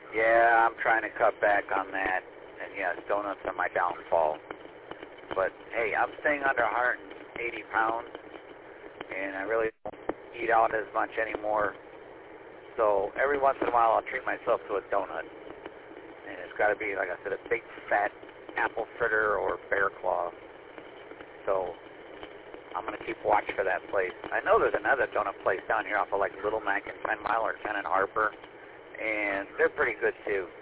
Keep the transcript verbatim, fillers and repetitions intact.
Yeah, I'm trying to cut back on that. And yes, donuts are my downfall. But hey, I'm staying under one hundred eighty pounds, and I really don't eat out as much anymore. So every once in a while, I'll treat myself to a donut. And it's got to be, like I said, a big fat apple fritter or bear claw. So I'm going to keep watch for that place. I know there's another donut place down here off of like Little Mac and ten Mile or ten and Harper, and they're pretty good too.